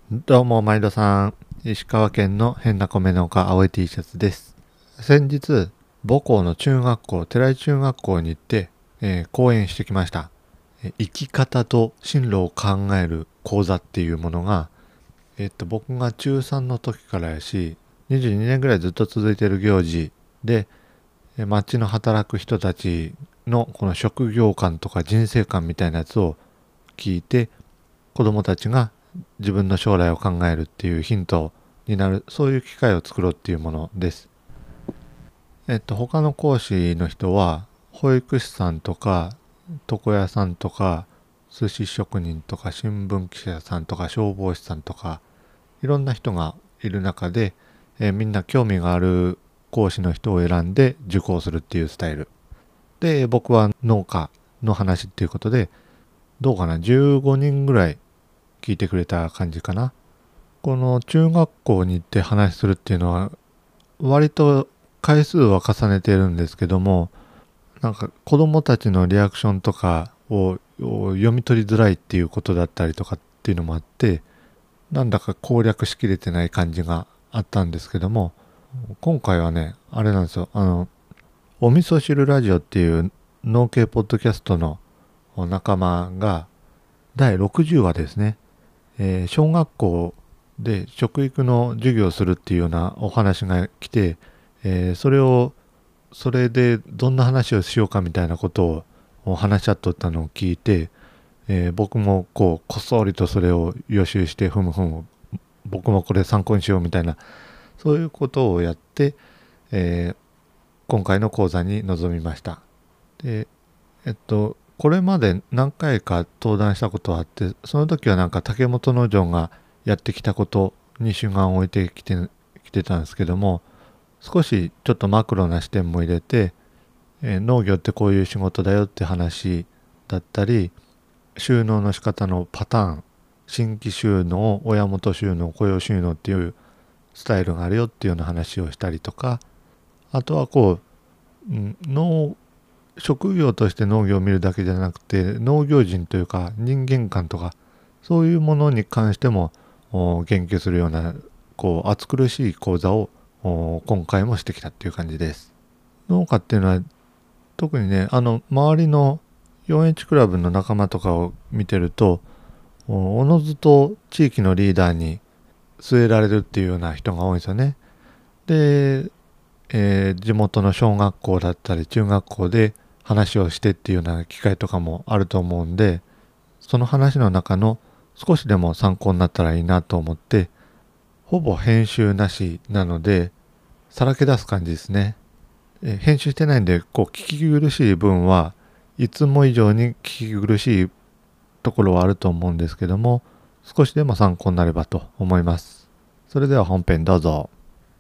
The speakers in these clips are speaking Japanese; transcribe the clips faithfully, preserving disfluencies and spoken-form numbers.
どうも毎度さん、石川県の変な米農家青い T シャツです。先日母校の中学校寺井中学校に行って、えー講演してきました。えー生き方と進路を考える講座っていうものが、えっと僕が中さんの時からやしにじゅうにねんぐらいずっと続いている行事で、えー町の働く人たちのこの職業観とか人生観みたいなやつを聞いて、子どもたちが自分の将来を考えるっていうヒントになる、そういう機会を作ろうっていうものです。えっと他の講師の人は保育士さんとか床屋さんとか寿司職人とか新聞記者さんとか消防士さんとかいろんな人がいる中で、えーみんな興味がある講師の人を選んで受講するっていうスタイルで、僕は農家の話っていうことで、どうかな、じゅうごにんぐらい聞いてくれた感じかな。この中学校に行って話するっていうのは割と回数は重ねてるんですけども、なんか子供たちのリアクションとかを読み取りづらいっていうことだったりとかっていうのもあって、なんだか攻略しきれてない感じがあったんですけども、今回はねあれなんですよ、あのお味噌汁ラジオっていう農系ポッドキャストの仲間がだいろくじゅうわですね、えー小学校で食育の授業をするっていうようなお話が来て、えーそれをそれでどんな話をしようかみたいなことを話し合っとったのを聞いて、えー僕もこうこっそりとそれを予習してふむふむ僕もこれ参考にしようみたいな、そういうことをやって、えー今回の講座に臨みました。でえっとこれまで何回か登壇したことはあって、その時はなんか竹本農場がやってきたことに主眼を置いてきてきてたんですけども、少しちょっとマクロな視点も入れて、えー農業ってこういう仕事だよって話だったり、収納の仕方のパターン、新規収納、親元収納、雇用収納っていうスタイルがあるよっていうような話をしたりとか、あとはこう、うん、農職業として農業を見るだけじゃなくて、農業人というか人間観とかそういうものに関してもお言及するような、こう暑苦しい講座をお今回もしてきたっていう感じです。農家っていうのは特にね、あの周りの フォーエイチ クラブの仲間とかを見てると、おおのずと地域のリーダーに据えられるっていうような人が多いんですよね。で、えー地元の小学校だったり中学校で話をしてっていうような機会とかもあると思うんで、その話の中の少しでも参考になったらいいなと思って、ほぼ編集なしなのでさらけ出す感じですね。えー編集してないんで、こう聞き苦しい分はいつも以上に聞き苦しいところはあると思うんですけども、少しでも参考になればと思います。それでは本編どうぞ。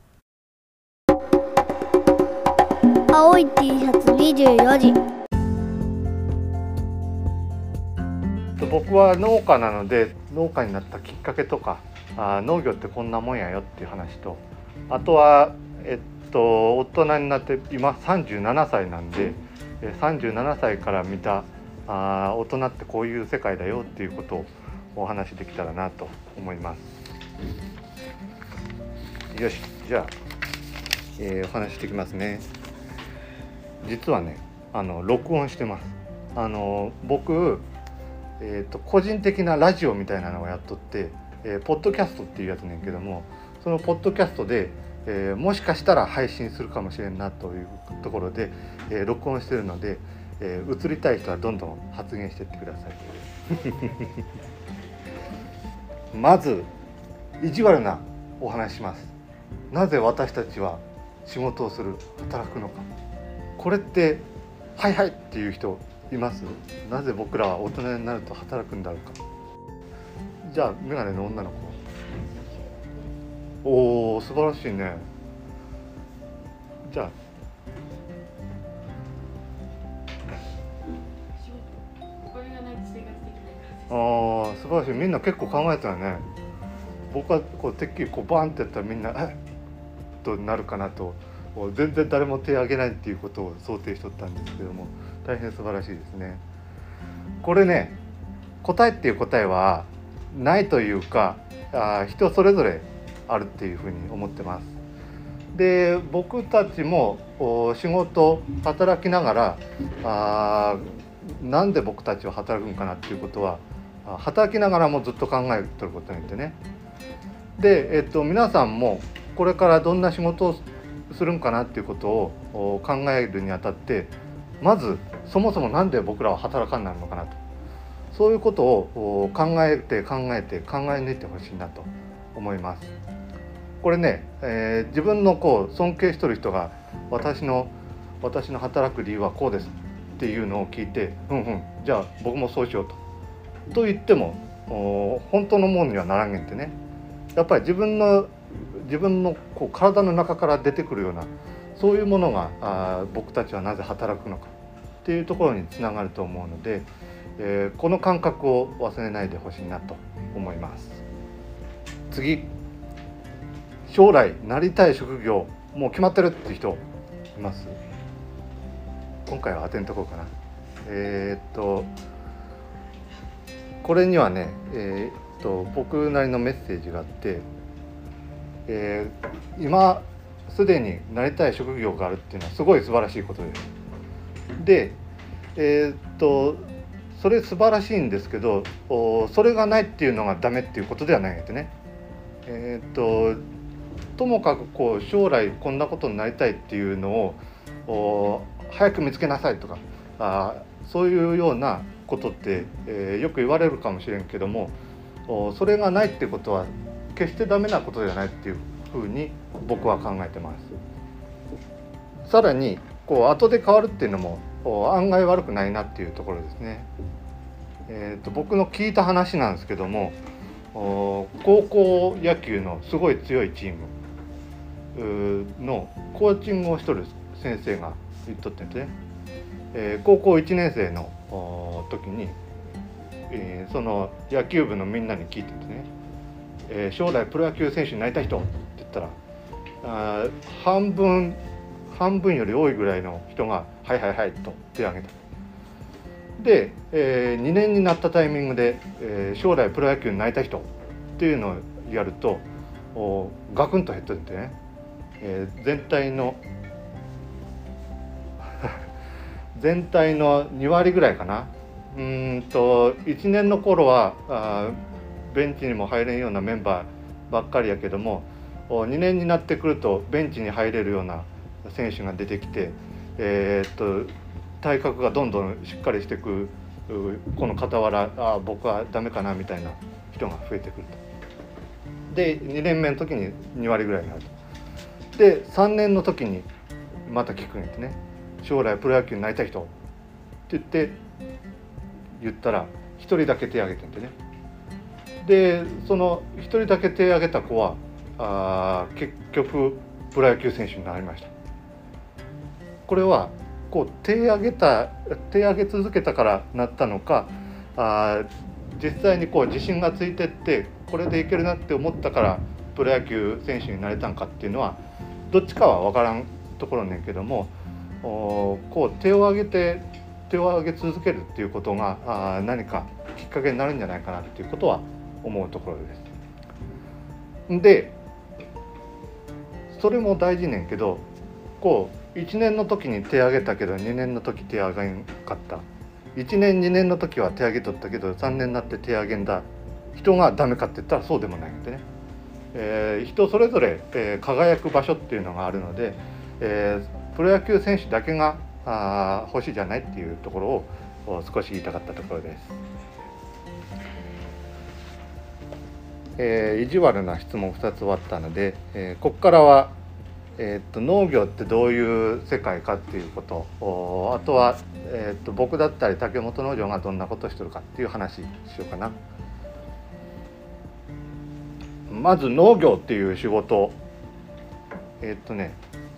青い T シャツにじゅうよじ。 僕は農家なので、農家になったきっかけとか、あ農業ってこんなもんやよっていう話と、あとはえっと大人になって今さんじゅうななさいなんで、さんじゅうななさいから見たあ大人ってこういう世界だよっていうことをお話しできたらなと思います。よし、じゃあ、えーお話ししていきますね。実はね、あの録音してます。あの僕えー、と個人的なラジオみたいなのをやっとって、えー、ポッドキャストっていうやつねんけども、そのポッドキャストで、えーもしかしたら配信するかもしれんなというところで、えー録音してるので、えー映りたい人はどんどん発言していってください。まず意地悪なお話します。なぜ私たちは仕事をする、働くのか。これってはいはいっていう人います？なぜ僕らは大人になると働くんだろうか。じゃあメガネの女の子。おお、素晴らしいね。じゃああー素晴らしい。みんな結構考えたよね。僕はこうてっきりこうバンってやったらみんなえっとなるかなと、全然誰も手を挙げないっていうことを想定しとったんですけども、大変素晴らしいですね。これね、答えっていう答えはないというか、あ人それぞれあるっていうふうに思ってます。で僕たちも仕事働きながらあなんで僕たちは働くんかなっていうことは働きながらもずっと考えてることによってね。で、えっと、皆さんもこれからどんな仕事をするんかなっていうことを考えるにあたって、まずそもそもなんで僕らは働かんなるのかなと、そういうことを考えて考えて考え抜いてほしいなと思います。これね、えー、自分のこう尊敬してる人が私の私の働く理由はこうですっていうのを聞いて、うんうんじゃあ僕もそうしようとと言っても本当のものにはならんげんってね。やっぱり自分の自分のこう体の中から出てくるようなそういうものがあ僕たちはなぜ働くのかっていうところにつながると思うので、えー、この感覚を忘れないでほしいなと思います。次、将来なりたい職業もう決まってるって人います？今回は当てんとこうかな。えー、っとこれにはね、えー、っと僕なりのメッセージがあって、えー、今すでになりたい職業があるっていうのはすごい素晴らしいことです。で、えー、っとそれ素晴らしいんですけど、それがないっていうのがダメっていうことではないんですね。えー、っとともかくこう将来こんなことになりたいっていうのを早く見つけなさいとか、あそういうようなことって、えー、よく言われるかもしれんけども、それがないってことは決してダメなことではないっていうふうに僕は考えてます。さらにこう後で変わるっていうのも案外悪くないなっていうところですね。えー、と僕の聞いた話なんですけども、高校野球のすごい強いチームのコーチングをしとる先生が言っとってんですね。えー、高校いちねん生の時に、えー、その野球部のみんなに聞いてですね、えー、将来プロ野球選手になりたい人って言ったら、あ半分半分より多いぐらいの人がはいはいはいと手を挙げた。で、えー、にねんになったタイミングで、えー、将来プロ野球になりたい人っていうのをやるとガクンと減ってるんでね、えー、全体の全体のに割ぐらいかな。うーんといちねんの頃はあベンチにも入れんようなメンバーばっかりやけども、にねんになってくるとベンチに入れるような選手が出てきて、えー、っと体格がどんどんしっかりしていくこの傍ら、あ僕はダメかなみたいな人が増えてくると。でにねんめの時にに割ぐらいになると。でさんねんの時にまた聞くんですね。将来プロ野球になりたい人って言って言ったらひとりだけ手を挙げてんでね。でそのひとりだけ手を挙げた子はあ結局プロ野球選手になりました。これはこう手を挙げた手を挙げ続けたからなったのか、あ実際にこう自信がついてってこれでいけるなって思ったからプロ野球選手になれたんかっていうのはどっちかは分からんところねんけども、こう手を挙げて手を挙げ続けるっていうことがあ何かきっかけになるんじゃないかなっていうことは思うところです。でそれも大事ねんけど、こういちねんの時に手を挙げたけどにねんの時手を挙げんかった、いちねんにねんの時は手を挙げとったけどさんねんになって手を挙げんだ人がダメかって言ったらそうでもないんでね、えー、人それぞれ、えー、輝く場所っていうのがあるので、えー、プロ野球選手だけがあ欲しいじゃないっていうところを少し言いたかったところです。えー、意地悪な質問ふたつ終わったので、えー、ここからは、えー、と農業ってどういう世界かっていうこと、あとは、えー、と僕だったり竹本農場がどんなことをしてるかっていう話しようかな。まず農業っていう仕事、えっ、ー、とね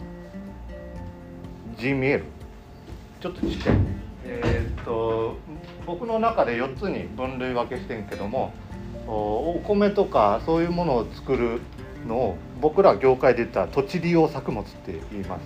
字見える？ちょっとちっちゃい。えっ、ー、と僕の中でよっつに分類分けしてんけども、お米とかそういうものを作るのを僕ら業界で言ったら土地利用作物って言います。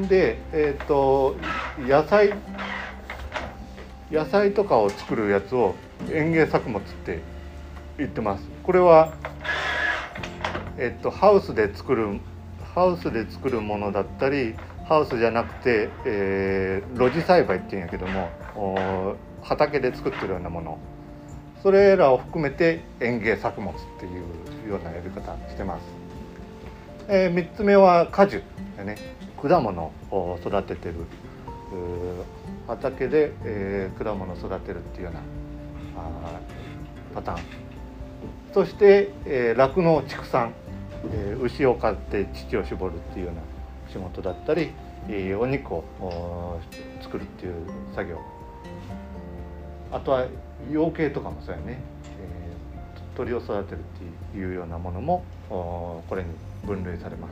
で、えっ、ー、と野菜野菜とかを作るやつを園芸作物って言ってます。これは、えっと、ハウスで作るハウスで作るものだったり、ハウスじゃなくて、えー、露地栽培っていうんやけども、畑で作ってるようなもの、それらを含めて園芸作物っていうようなやり方してます。えー、みっつめは果樹でね、果物を育ててる畑で、えー、果物を育てるっていうようなあパターン。そして酪農、えー、畜産、えー、牛を飼って乳を絞るっていうような仕事だったり、えー、お肉を作るっていう作業、あとは養鶏とかもそうやね、えー、鳥を育てるっていうようなものもこれに分類されます。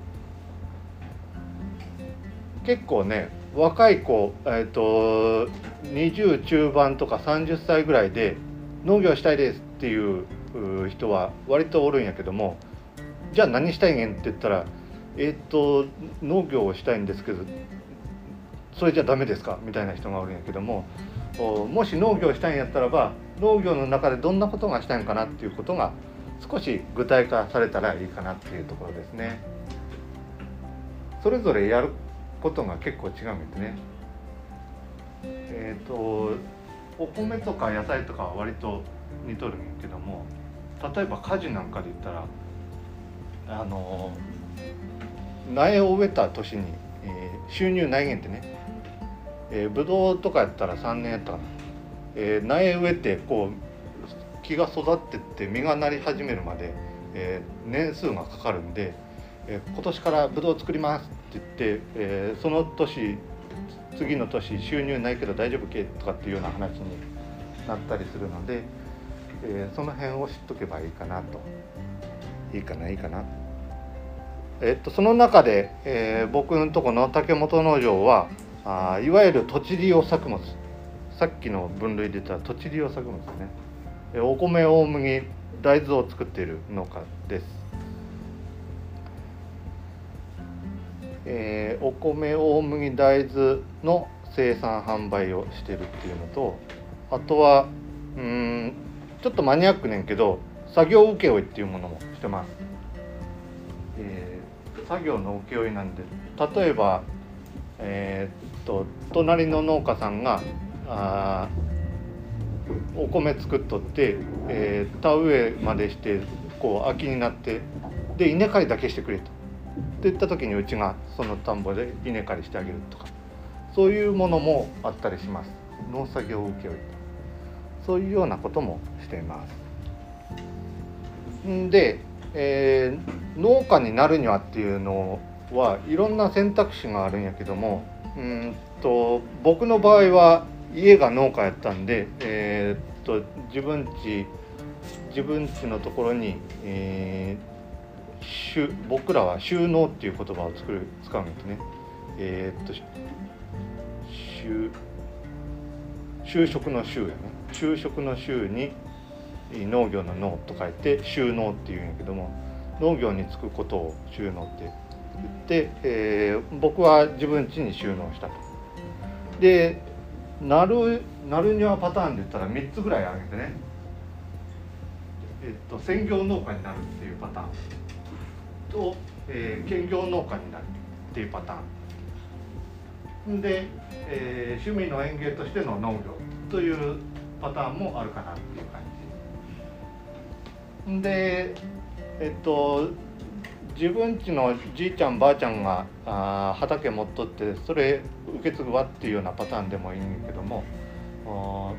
結構ね、若い子、えーと、にじゅう中盤とかさんじゅっさいぐらいで農業したいですっていう人は割とおるんやけども、じゃあ何したいんって言ったら、えっと農業をしたいんですけど、それじゃダメですかみたいな人がおるんやけども、もし農業したいんやったらば、農業の中でどんなことがしたいんかなっていうことが少し具体化されたらいいかなっていうところですね。それぞれやることが結構違うんですね。えっとお米とか野菜とかは割と似とるんやけども、例えば果樹なんかで言ったら、あの苗を植えた年に、えー、収入ないげんってね、えー、ブドウとかやったらさんねんやったかな、えー、苗植えてこう木が育ってって実がなり始めるまで、えー、年数がかかるんで、えー、今年からブドウ作りますって言って、えー、その年次の年収入ないけど大丈夫けとかっていうような話になったりするので、えー、その辺を知っとけばいいかなと。いいかないいかな。えっとその中で、えー、僕のとこの竹本農場はあいわゆる土地利用作物、さっきの分類で言ったら土地利用作物ですね。えー、お米、大麦、大豆を作っている農家です。えー、お米、大麦、大豆の生産販売をしているっていうのと、あとはうーんちょっとマニアックねんけど作業請負っていうものもしてます。えー、作業の請負なんで、例えば、えー、っと隣の農家さんがあお米作っとって、えー、田植えまでしてこう秋になってで稲刈りだけしてくれとって言った時に、うちがその田んぼで稲刈りしてあげるとか、そういうものもあったりします。農作業請負、そういうようなこともしています。で、えー、農家になるにはっていうのはいろんな選択肢があるんやけども、うんと僕の場合は家が農家やったんで、えー、っと自分家自分家のところに、えー、僕らは収納っていう言葉を作る使うんですね。えー、っと就職の就やね。就職の就に農業の農と書いて収納っていうんやけども、農業に就くことを収納って言って、えー、僕は自分家に収納したと。で、なるなるにはパターンで言ったらみっつぐらいあるんでね、えっと専業農家になるっていうパターンと、えー、兼業農家になるっていうパターンで、えー、趣味の園芸としての農業というパターンもあるかなっていう感じで、えっと自分家のじいちゃんばあちゃんがあ畑持っとってそれ受け継ぐわっていうようなパターンでもいいんだけども、こ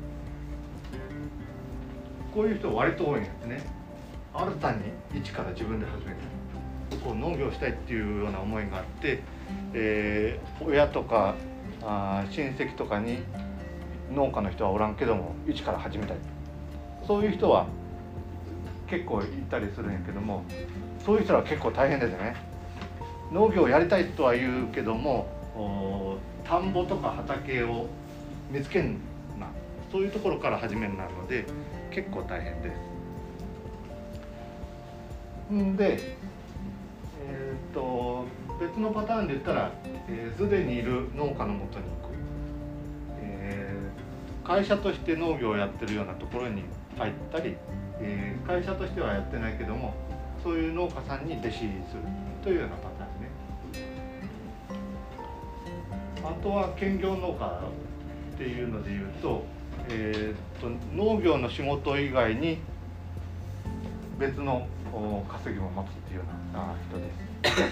ういう人割と多いんですね。新たに一から自分で始める、こう農業したいっていうような思いがあって、えー、親とかあ親戚とかに農家の人はおらんけども一から始めたい、そういう人は結構いたりするんやけども、そういう人は結構大変ですね。農業をやりたいとは言うけども、田んぼとか畑を見つけんな、そういうところから始めになるので結構大変です。んで、えー、と別のパターンで言ったらすで、えー、にいる農家のもとに行く、え会社として農業をやってるようなところに入ったり、えー、会社としてはやってないけどもそういう農家さんに弟子入りするというようなパターンですね。あとは兼業農家っていうのでいうと、えー、と農業の仕事以外に別の稼ぎも持つっていうような人です。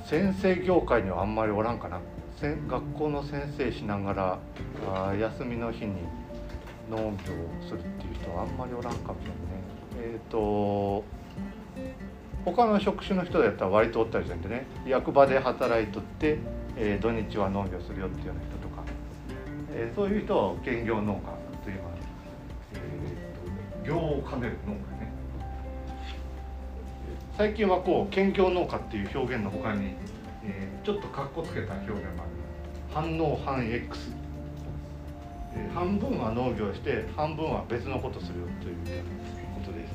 先生業界にはあんまりおらんかな。学校の先生しながらあ休みの日に農業をするっていう人はあんまりおらんかもしれないね。えっ、ー、と他の職種の人だったら割とおったりするんでね、役場で働いとって、えー、土日は農業するよっていうような人とか、えー、そういう人を兼業農家というのは、えー、業を兼ねる農家ね。最近はこう兼業農家っていう表現の他に、えー、ちょっとカッコつけた表現もある。半農半 X、えー、半分は農業して半分は別のことするよということです。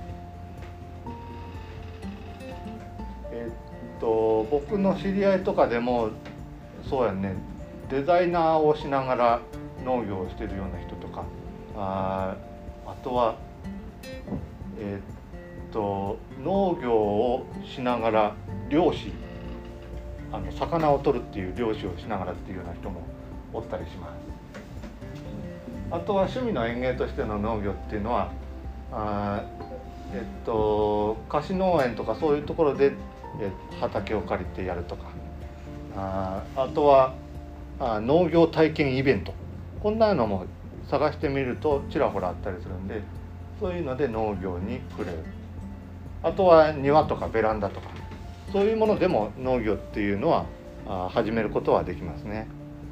えー、っと僕の知り合いとかでもそうやね、デザイナーをしながら農業をしているような人とか、ああとはえー、っと農業をしながら漁師、あの魚を取るっていう漁師をしながらっていうような人もおったりします。あとは趣味の園芸としての農業っていうのはあえっと貸し農園とかそういうところでえ畑を借りてやるとか、ああとはあ農業体験イベント、こんなのも探してみるとちらほらあったりするんで、そういうので農業に触れる。あとは庭とかベランダとかそういうものでも農業っていうのはあ始めることはできますね。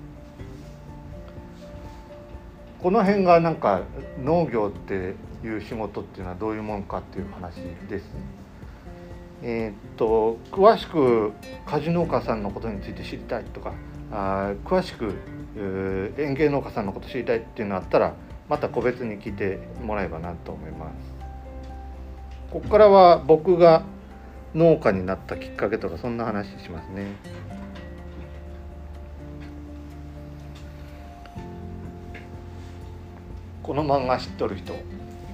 この辺がなんか農業っていう仕事っていうのはどういうものかっていう話です。えー、っと詳しく果樹農家さんのことについて知りたいとか、あ詳しく、えー、園芸農家さんのこと知りたいっていうのがあったらまた個別に聞いてもらえばなと思います。ここからは僕が農家になったきっかけとかそんな話しますね。この漫画知っとる人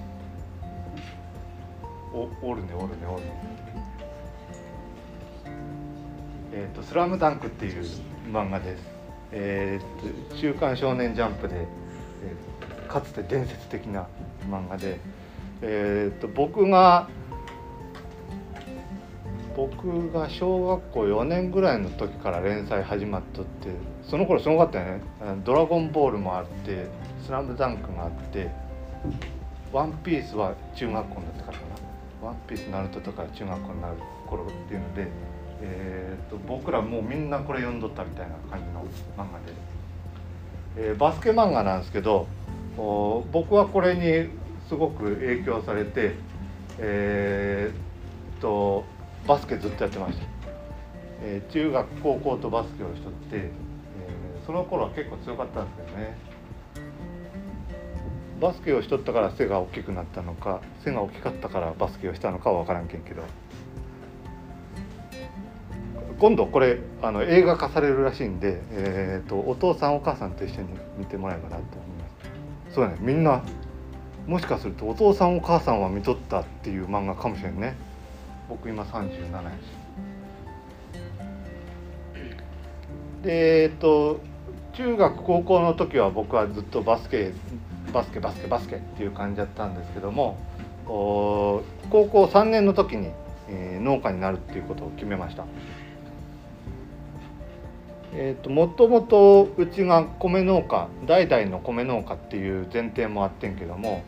おおるねおるねおるね。えっと「スラムダンクっていう漫画です。えー、と週刊少年ジャンプで、えー、かつて伝説的な漫画で、えー、と僕が僕が小学校よねんぐらいの時から連載始まっとって、その頃すごかったよね。ドラゴンボールもあって、スラムダンクがあって、ワンピースは中学校になってからかな。ワンピースナルトとか中学校になる頃っていうので、えー、と僕らもうみんなこれ読んどったみたいな感じの漫画で、えー、バスケ漫画なんですけど、僕はこれにすごく影響されて、えー、とバスケずっとやってました。えー、中学高校とバスケをしとって、えー、その頃は結構強かったんですけどね。バスケをしとったから背が大きくなったのか、背が大きかったからバスケをしたのかは分からんけんけど、今度これあの映画化されるらしいんで、えー、とお父さんお母さんと一緒に見てもらえばなと思います。そうね、みんなもしかするとお父さんお母さんは見とったっていう漫画かもしれんね。僕今さんじゅうななやし。でえっと中学高校の時は僕はずっとバスケバスケバスケバスケっていう感じだったんですけども、高校さんねんの時に、えー、農家になるっていうことを決めました。えーと、もともとうちが米農家、代々の米農家っていう前提もあってんけども、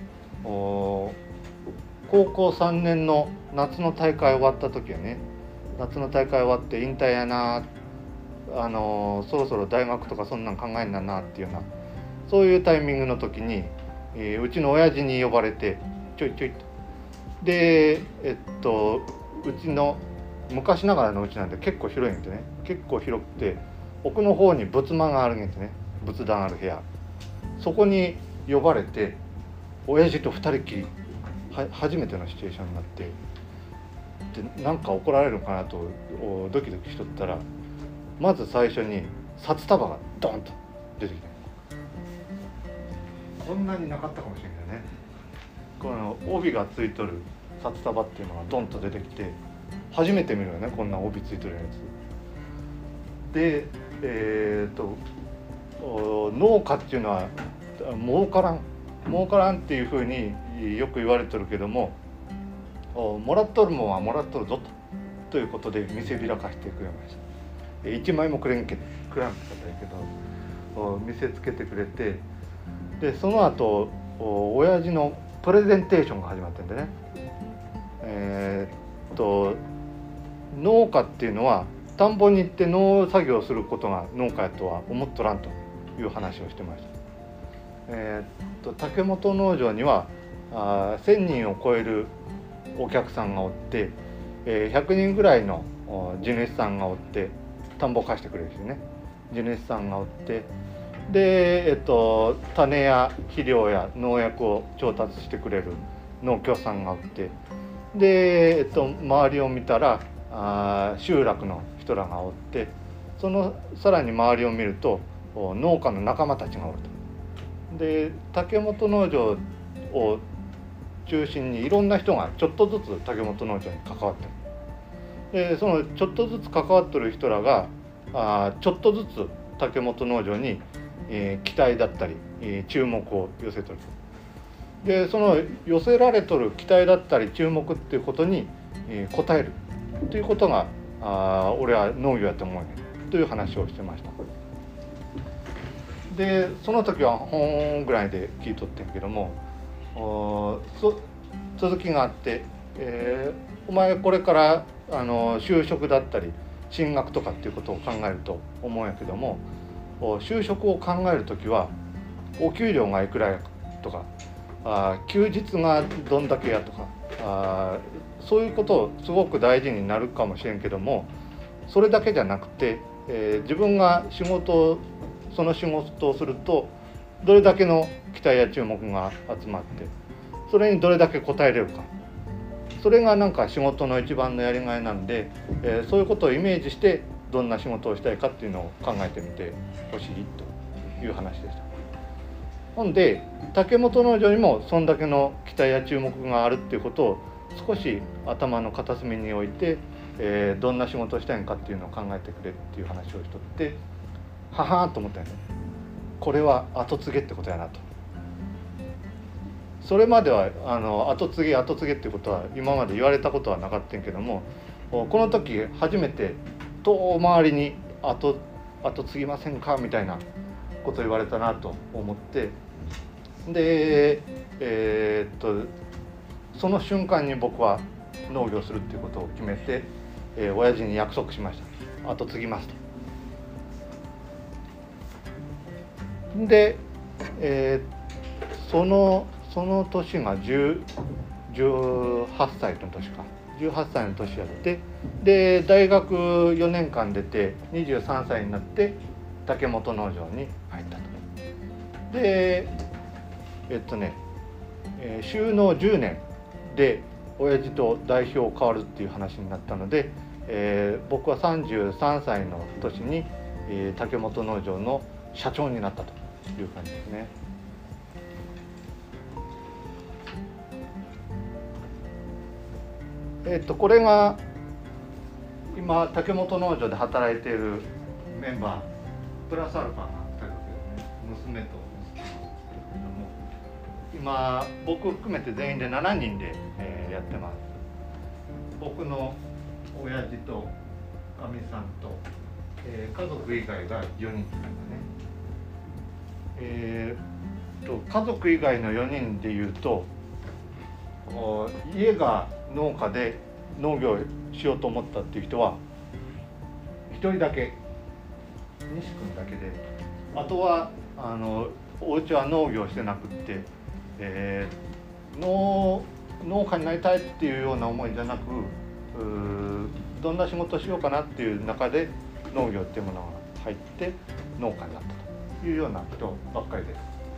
高校さんねんの夏の大会終わった時はね、夏の大会終わって引退やな、あのそろそろ大学とかそんなん考えんななっていうような、そういうタイミングの時に、えー、うちの親父に呼ばれてちょいちょいと。でえっとうちの昔ながらのうちなんで結構広いんでね、結構広くて奥の方に仏間があるんですね。仏壇ある部屋、そこに呼ばれて親父と二人きりは初めてのシチュエーションになって、でなんか怒られるのかなとドキドキしとったら、まず最初に札束がドンと出てきた。こんなになかったかもしれないね。この帯がついとる札束っていうのがドンと出てきて初めて見るよね、こんな帯ついてるやつで。えー、と農家っていうのは儲からん儲からんっていうふうによく言われてるけども、もらっとるもんはもらっとるぞとということで見せびらかしてくれました。いちまいもくれんけくらんかったけど見せつけてくれて、でその後親父のプレゼンテーションが始まってんでね、えー、っと農家っていうのは田んぼに行って農作業をすることが農家やとは思っとらんという話をしてました。えー、っと竹本農場にはあせんにんを超えるお客さんがおって、えー、ひゃくにんぐらいの地主さんがおって田んぼを貸してくれるしね、地主さんがおって、で、えっと、種や肥料や農薬を調達してくれる農協さんがおって、で、えっと、周りを見たらあ集落の人らがおって、そのさらに周りを見ると農家の仲間たちがおると。で竹本農場を中心にいろんな人がちょっとずつ竹本農場に関わってる。でそのちょっとずつ関わってる人らがあちょっとずつ竹本農場に、えー、期待だったり、えー、注目を寄せとる。でその寄せられとる期待だったり注目っていうことに、えー、応えるということがあ俺は農業やと思うねという話をしてました。でその時は本ぐらいで聞いとってんけども、そ続きがあって、えー、お前これからあの就職だったり進学とかっていうことを考えると思うんやけども、就職を考える時はお給料がいくらやとかあ休日がどんだけやとかあそういうことをすごく大事になるかもしれんけども、それだけじゃなくて、えー、自分が仕事をその仕事をするとどれだけの期待や注目が集まってそれにどれだけ応えれるか、それがなんか仕事の一番のやりがいなんで、えー、そういうことをイメージしてどんな仕事をしたいかっていうのを考えてみてほしいという話でした。ほんで竹本農場にもそんだけの期待や注目があるっていうことを少し頭の片隅に置いて、えー、どんな仕事をしたいのかっていうのを考えてくれっていう話をしとって、ははーんと思ったよね。これは後継げってことやなと。それまではあの後継げ後継げってことは今まで言われたことはなかったんやけども、この時初めて遠回りに後後継ぎませんかみたいなことを言われたなと思って、でえー、っとその瞬間に僕は農業するっていうことを決めて、えー、親父に約束しました。後継ぎますと。で、えー、そのその年がじゅうはっさいの年かじゅうはっさいの年やって、で大学よねんかん出てにじゅうさんさいになって竹本農場に入ったと。でえっとね、えー、就農じゅうねんで親父と代表変わるっていう話になったので、えー、僕はさんじゅうさんさいの年に、えー、竹本農場の社長になったという感じですね。えっとこれが今竹本農場で働いているメンバープラスアルファがふたりですね、娘と息子なんですけれども、今僕含めて全員でしちにんで、えー、やってます。僕の親父とかみさんと、えー、家族以外がよにんですね。えー、と家族以外のよにんでいうと、家が農家で農業しようと思ったっていう人はひとりだけ、西君だけで、あとはあのお家は農業してなくって、えー、農農家になりたいっていうような思いじゃなく、どんな仕事をしようかなっていう中で農業っていうものが入って農家になったというような人ばっかりです。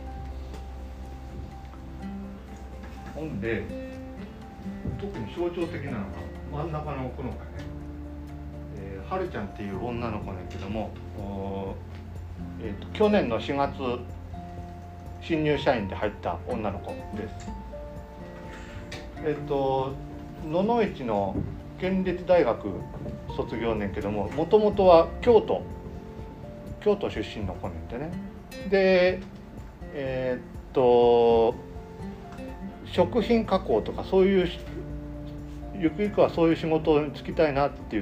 ほんで特に象徴的なのが真ん中のこの子ね、えー、はるちゃんっていう女の子ねんけども、 えーと、去年のしがつ新入社員で入った女の子です。えっ、ー、と野々市の県立大学卒業ねんけども、もともとは京都京都出身の子ねんてね。でえっ、ー、と食品加工とかそういうゆくゆくはそういう仕事に就きたいなって言って、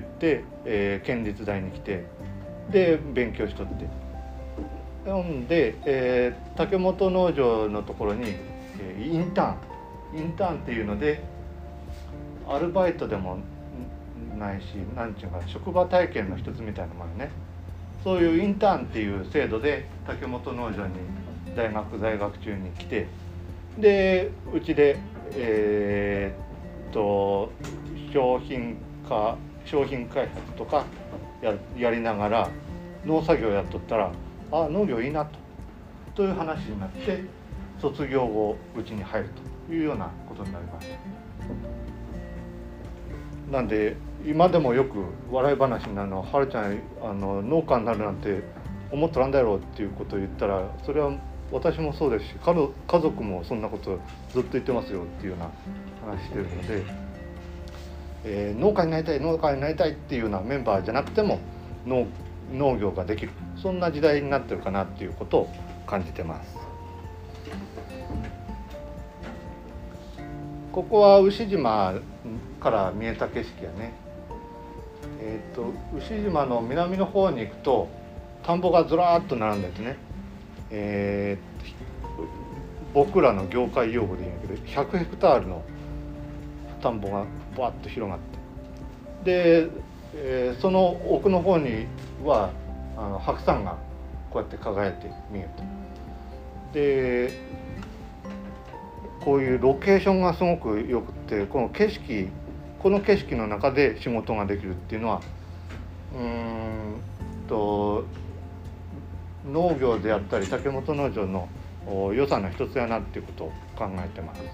えー、県立大に来て、で勉強しとって、ほんで、えー、竹本農場のところに、えー、インターンインターンっていうのでアルバイトでもないし、なんていうか職場体験の一つみたいなものね、そういうインターンっていう制度で竹本農場に大学在学中に来て、でうちでえー、っと商品化商品開発とか や, やりながら農作業やっとったら、あ農業いいなとという話になって、卒業後うちに入るというようなことになります。なんで今でもよく笑い話になるのは、はるちゃんあの農家になるなんて思っとらんだろうっていうことを言ったら、それは私もそうですし、家族もそんなことずっと言ってますよっていうような話してるので、えー、農家になりたい農家になりたいっていうようなメンバーじゃなくても 農, 農業ができる、そんな時代になってるかなっていうことを感じてます。ここは牛島から見えた景色やね。えー、と牛島の南の方に行くと田んぼがずらーっと並んでてね、えー、僕らの業界用語で言うんだけどひゃくヘクタールの田んぼがバーッと広がって、で、えー、その奥の方にはあの白山がこうやって輝いて見えて、でこういうロケーションがすごくよくって、この景色この景色の中で仕事ができるっていうのは、うーんと農業であったり竹本農場の良さの一つやなっていうことを考えてます。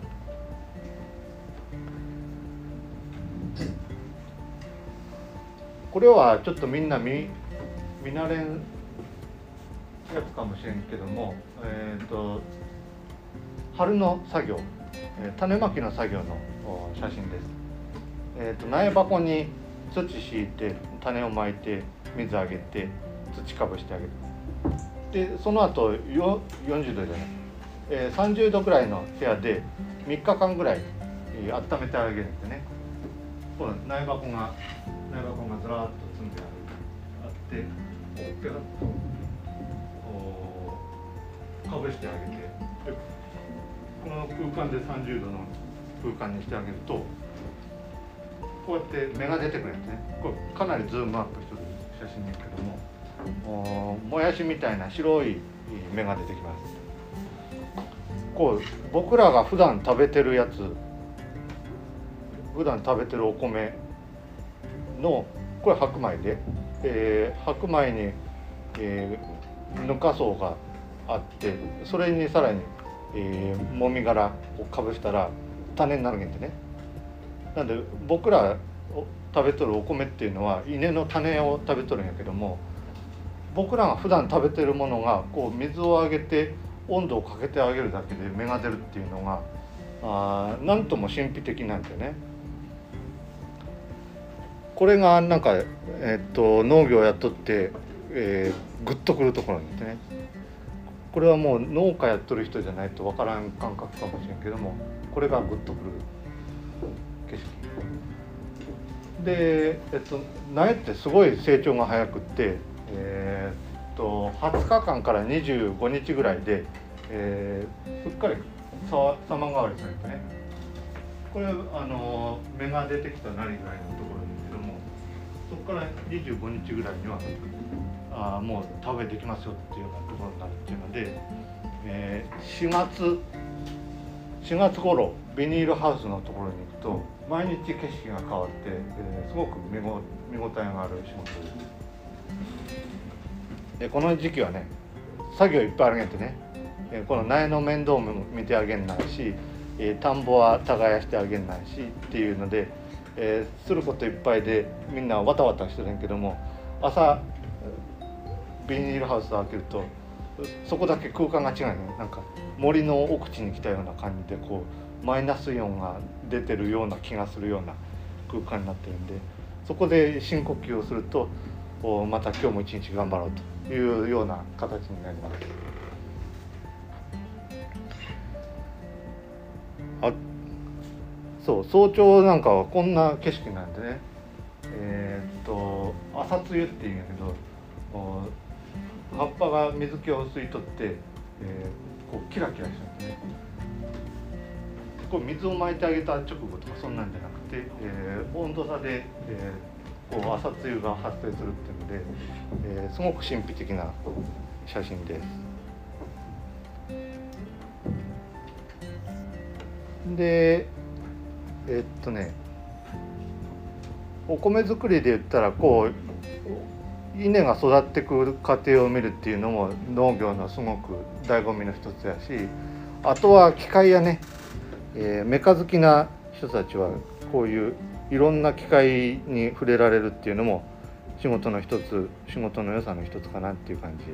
これはちょっとみんな 見, 見慣れんやつかもしれんけども、えー、と春の作業、種まきの作業の写真です。えー、と苗箱に土敷いて種をまいて水あげて土かぶしてあげる。でその後よんじゅうどじゃない、えー、さんじゅうどぐらいの部屋でみっかかんぐらい、えー、温めてあげるんですね。この苗箱が苗箱がずらーっと積んであってペラッとかぶしてあげて、でこの空間でさんじゅうどの空間にしてあげるとこうやって芽が出てくるんですね。これかなりズームアップしてる写真ですけども、もやしみたいな白い芽が出てきます。こう僕らが普段食べてるやつ普段食べてるお米のこれ白米で、えー、白米に、えー、ぬか層があって、それにさらに、えー、もみ殻をかぶしたら種になるげんでね。なんで僕ら食べとるお米っていうのは稲の種を食べとるんやけども、僕らが普段食べてるものがこう水をあげて温度をかけてあげるだけで芽が出るっていうのがあなんとも神秘的なんだよね。これがなんか、えー、っと農業をやっとって、えー、グッとくるところなんですね。これはもう農家やっとる人じゃないとわからん感覚かもしれんけども、これがグッとくる景色で、えっと、苗ってすごい成長が早くって、えー、っとはつかかんからにじゅうごにちぐらいで、えー、ふっかり様変わりされてね、これあの芽が出てきたなりぐらいのところですけども、そこからにじゅうごにちぐらいにはあもう田植えできますよっていうようなところになるっていうので、えー、しがつしがつ頃ビニールハウスのところに行くと毎日景色が変わって、えー、すごく見ご、見応えがある仕事です。でこの時期はね作業いっぱいあるげんてね、えー、この苗の面倒も見てあげんないし、えー、田んぼは耕してあげんないしっていうので、えー、することいっぱいでみんなわたわたしてるんけども、朝ビニールハウスを開けるとそこだけ空間が違うね。なんか森の奥地に来たような感じでこうマイナスイオンが出てるような気がするような空間になってるんで、そこで深呼吸をするとまた今日も一日頑張ろうというような形になります。あ、そう早朝なんかはこんな景色なんでね、えー、っと朝露っていうんやけど葉っぱが水気を吸い取って、えー、こうキラキラしてるんですね。こう水をまいてあげた直後とかそんなんじゃなくて、えー、温度差で、えー、こう朝露が発生するっていうので、えー、すごく神秘的な写真です。でえー、っとねお米作りで言ったらこう稲が育ってくる過程を見るっていうのも農業のすごく醍醐味の一つやし、あとは機械やね、えー、メカ好きな人たちはこういういろんな機械に触れられるっていうのも仕事の一つ、仕事の良さの一つかなっていう感じ。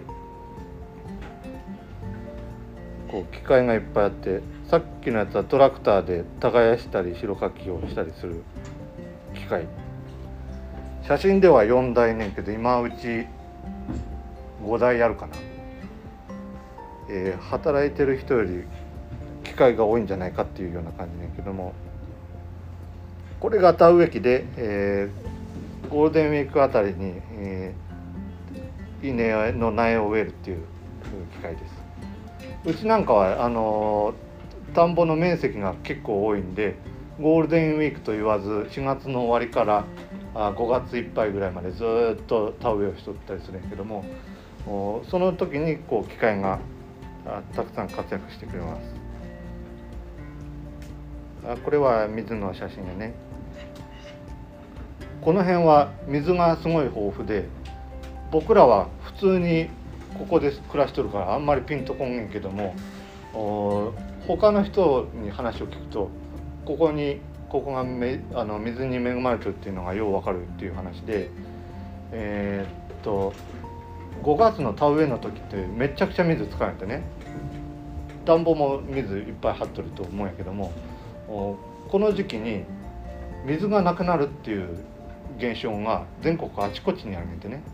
こう機械がいっぱいあって、さっきのやつはトラクターで耕したり白かきをしたりする機械。写真ではよんだいねんけど今うちごだいあるかな。えー、働いてる人より機械が多いんじゃないかっていうような感じねんけども、これが田植え機で、えー、ゴールデンウィークあたりに、えー、稲の苗を植えるっていう機械です。うちなんかはあのー、田んぼの面積が結構多いんで、ゴールデンウィークと言わずしがつの終わりからあごがついっぱいぐらいまでずっと田植えをしとったりするんやけども、その時にこう機械がたくさん活躍してくれます。あ、これは水の写真やね。この辺は水がすごい豊富で、僕らは普通にここで暮らしとるからあんまりピンとこんねんけども、他の人に話を聞くとここにここがめあの水に恵まれてるっていうのがようわかるっていう話で、えー、っとごがつの田植えの時ってめちゃくちゃ水使うんやってね。田んぼも水いっぱい張っとると思うんやけども、この時期に水がなくなるっていう現象が全国あちこちにあるんでね。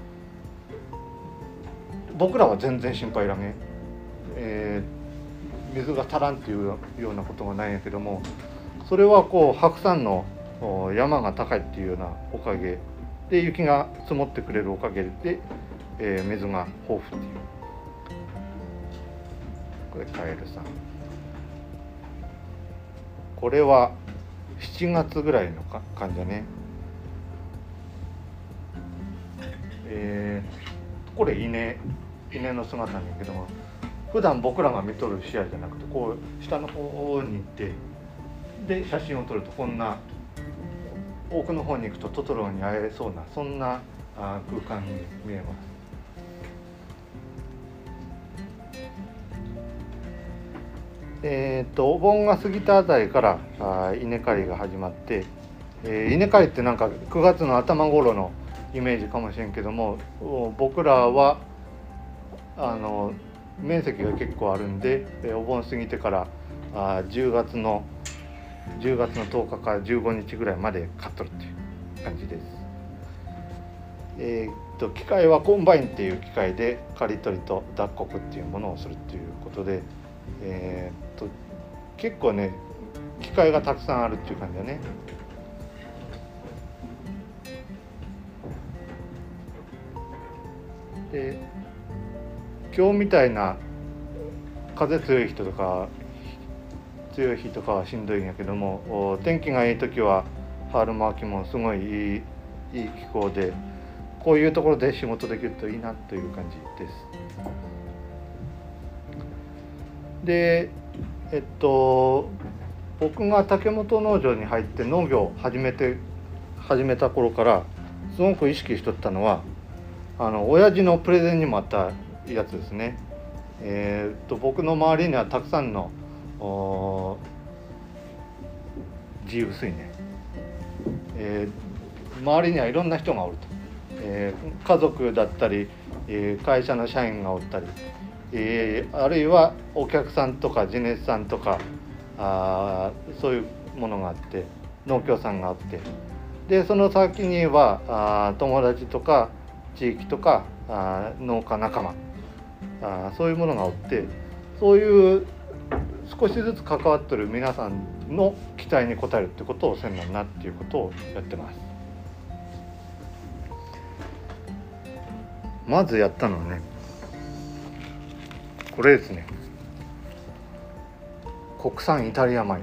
僕らは全然心配いらねええー、水が足らんっていうようなことがないんやけども、それはこう白山の山が高いっていうようなおかげで、雪が積もってくれるおかげで、えー、水が豊富っていう。これカエルさん。これはしちがつぐらいの感じだね。えー、これ稲稲の姿なんだけども、普段僕らが見とる試合じゃなくてこう下の方に行ってで写真を撮るとこんな奥の方に行くとトトロに会えそうなそんな空間に見えます。えー、とお盆が過ぎたあたりからあ稲刈りが始まって、えー、稲刈りってなんかくがつの頭頃のイメージかもしれんけども、僕らはあの面積が結構あるんで、えー、お盆過ぎてからあじゅうがつのじゅうがつのとおかからじゅうごにちぐらいまで刈っとるっていう感じです。えー、と機械はコンバインっていう機械で刈り取りと脱穀っていうものをするっていうことで、えー、と結構ね機械がたくさんあるっていう感じだね。で今日みたいな風強い日とか強い日とかはしんどいんやけども、天気がいい時は春も秋もすごいいい、いい気候で、こういうところで仕事できるといいなという感じです。でえっと僕が竹本農場に入って農業を始めて始めた頃からすごく意識しとったのは、あの親父のプレゼンにもあったやつですね。えー、っと僕の周りにはたくさんの自由水ね、えー、周りにはいろんな人がおると、えー、家族だったり、 えー、会社の社員がおったり、えー、あるいはお客さんとか地主さんとかあそういうものがあって、農協さんがあって、でその先にはあ友達とか地域とかあ農家仲間あそういうものがおって、そういう少しずつ関わってる皆さんの期待に応えるってことをせんなんなっていうことをやってます。まずやったのはね、これですね。国産イタリア米。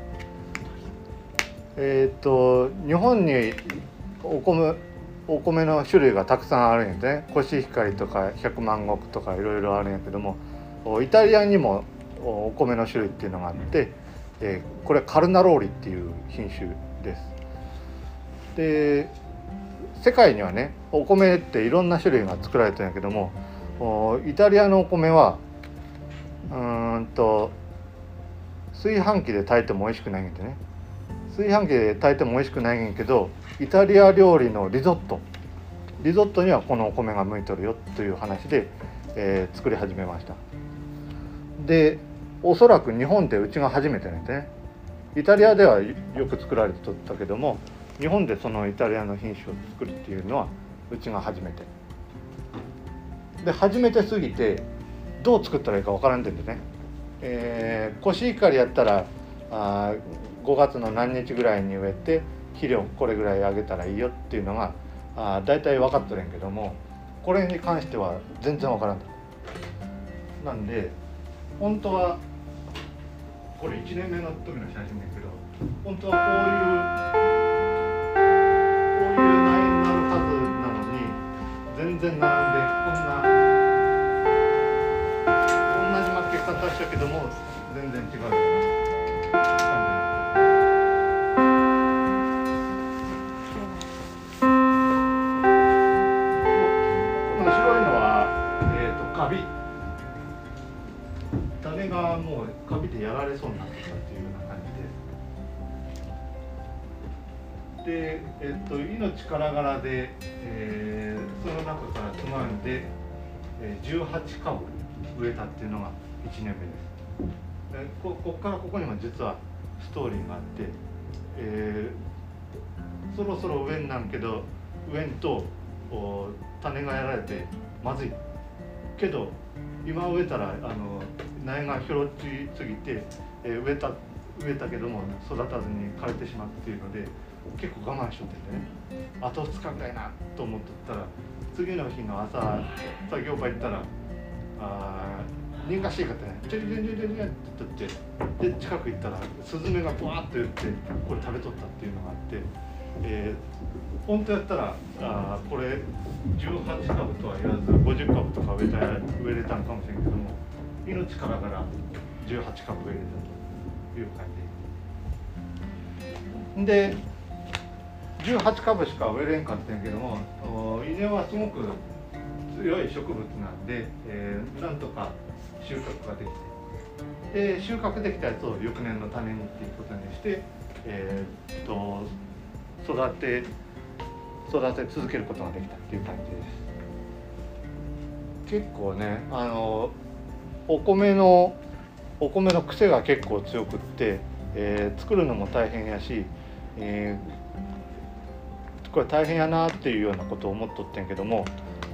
えっと日本にお米お米の種類がたくさんあるんやね。コシヒカリとか百万石とかいろいろあるんやけども、イタリアにもお米の種類っていうのがあって、えー、これカルナローリっていう品種です。で世界にはねお米っていろんな種類が作られてるんやけども、イタリアのお米はうーんと炊飯器で炊いても美味しくないんやてね。炊飯器で炊いても美味しくないんやけど、イタリア料理のリゾットリゾットにはこのお米が向いとるよという話で、えー、作り始めました。でおそらく日本でうちが初めてなんやてね。イタリアではよく作られてとったけども、日本でそのイタリアの品種を作るっていうのはうちが初めてで、初めてすぎてどう作ったらいいかわからんでんでね、えー、コシヒカリやったらあごがつの何日ぐらいに植えて肥料これぐらいあげたらいいよっていうのがあだいたい分かってるんやけども、これに関しては全然分からんと。なんで本当はこれいちねんめの時の写真だけど、本当はこういうこういう苗になるはずなのに全然並んで、こんな同じ負け方したけども全然違うような感じ。この白いのは、えーと、カビ。種がもうカビでやられそうになってきたっていうような感じで、で、えっと、命からがらで、えー、その中からつまんで、えー、じゅうはちかぶ植えたっていうのがいちねんめです。で こ, ここからここにも実はストーリーがあって、えー、そろそろ植えんなんけど植えんと種がやられてまずいけど、今植えたらあの苗がひょろちすぎて、えー、植えた植えたけども育たずに枯れてしまうっていうので結構我慢しとっててね、あとふつかぐらいなと思っとったら、次の日の朝作業場行ったらあ人がしていかってね、チェリチェリチェリチェリって言ってで近く行ったらスズメがブワーッと言ってこれ食べとったっていうのがあって、えー、本当やったらあこれじゅうはちかぶとは言わずごじゅっかぶとか植えた植えれたのかもしれんけども、命からがらじゅうはちかぶ植えれたという感じで、じゅうはちかぶしか植えれんかったんやけども、稲はすごく強い植物なんで、えー、なんとか収穫ができて、で収穫できたやつを翌年の種にっていうことにして、えー、っと育て育て続けることができたっていう感じです。結構ね、あのお米のお米の癖が結構強くって、えー、作るのも大変やし、えー、これ大変やなっていうようなことを思っとってんけども、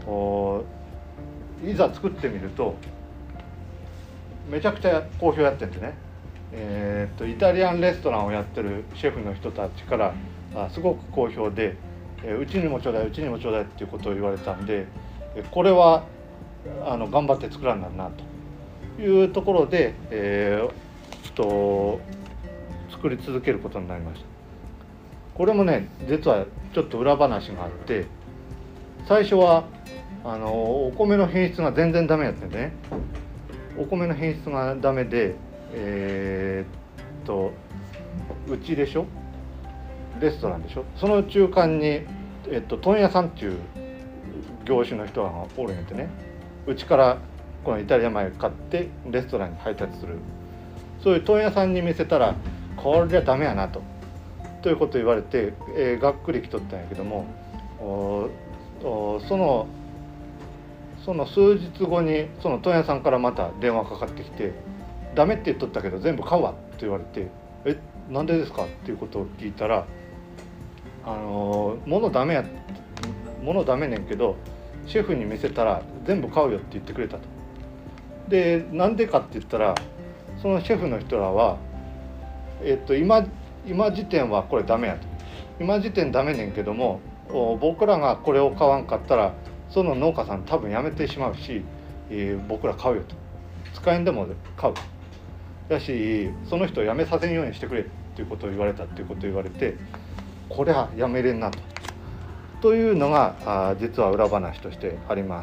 いざ作ってみるとめちゃくちゃ好評やってんでね、えー、っとイタリアンレストランをやってるシェフの人たちからあすごく好評で、えー、うちにもちょうだいうちにもちょうだいっていうことを言われたんで、これはあの頑張って作らんなんなというところで、えー、と作り続けることになりました。これもね実はちょっと裏話があって、最初はあのお米の品質が全然ダメやってね、お米の品質がダメで、えー、っとうちでしょ、レストランでしょ、その中間に、えっと、問屋さんっていう業種の人がおるんやってね、うちからこのイタリア米買ってレストランに配達する、そういう問屋さんに見せたらこれじゃダメやなとということを言われて、えー、がっくりきとったんやけども、おおそのそその数日後にその問屋さんからまた電話かかってきて、ダメって言っとったけど全部買うわって言われて、えなんでですかっていうことを聞いたら、あの物ダメや物ダメねんけどシェフに見せたら全部買うよって言ってくれたと。でなんでかって言ったら、そのシェフの人らはえっと今今時点はこれダメやと、今時点ダメねんけども、僕らがこれを買わんかったらその農家さん多分辞めてしまうし、えー、僕ら買うよと、使えんでも買うだし、その人を辞めさせんようにしてくれっていうことを言われたっていうことを言われて、これは辞めれんなとというのがあ実は裏話としてあります。